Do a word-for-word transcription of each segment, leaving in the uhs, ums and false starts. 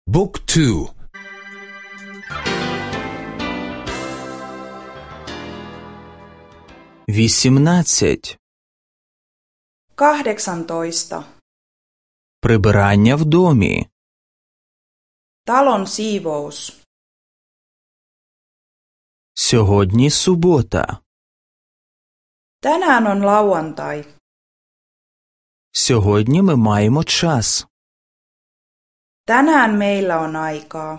บุ๊กทูвісімнадцять. Kahdeksantoista. Прибирання в домі. Talon siivous. Сьогодні субота. Tänään on lauantai. Сьогодні ми маємо час. Tänään meillä on aikaa.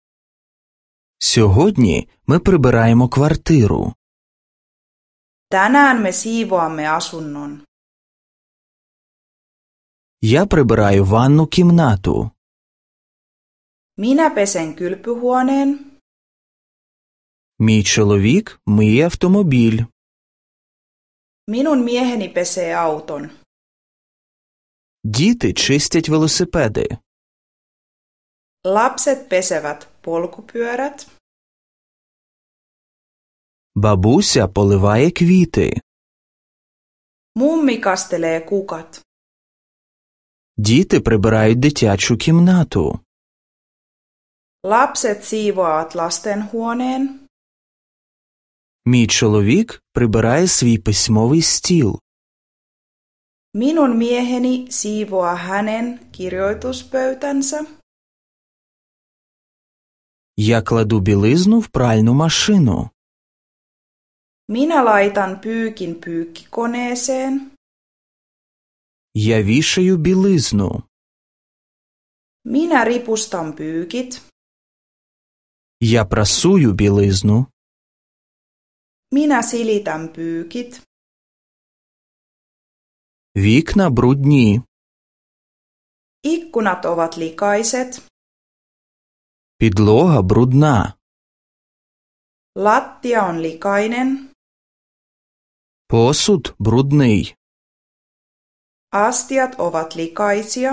Сьогодні ми прибираємо квартиру. Tänään me siivoamme asunnon. Я прибираю ванну кімнату. Minä pesen kylpyhuoneen. Мій чоловік миє автомобіль. Minun mieheni pesee auton. Діти чистять велосипеди. Lapset pesevät polkupyörät. Бабуся поливає квіти. Mummi kastelee kukat. Діти прибирають дитячу кімнату. Lapset siivoavat lastenhuoneen. Мій чоловік прибирає свій письмовий стіл. Minun mieheni siivoaa hänen kirjoituspöytänsä. Я кладу білизну в пральну машину. Minä laitan pyykin pyykkikoneeseen. Я вішаю білизну. Minä ripustan pyykit. Я прасую білизну. Minä silitän pyykit. Вікна брудні. Ikkunat ovat likaiset. Підлога брудна. Lattia on likainen. Посуд брудний. Astiat ovat likaisia.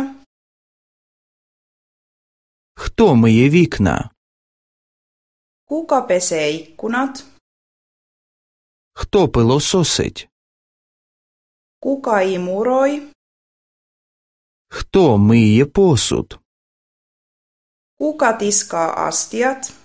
Хто миє вікна? Kuka pesee ikkunat? Хто пилососить? Kuka imuroi? Хто миє посуд? Kuka tiskaa astiat?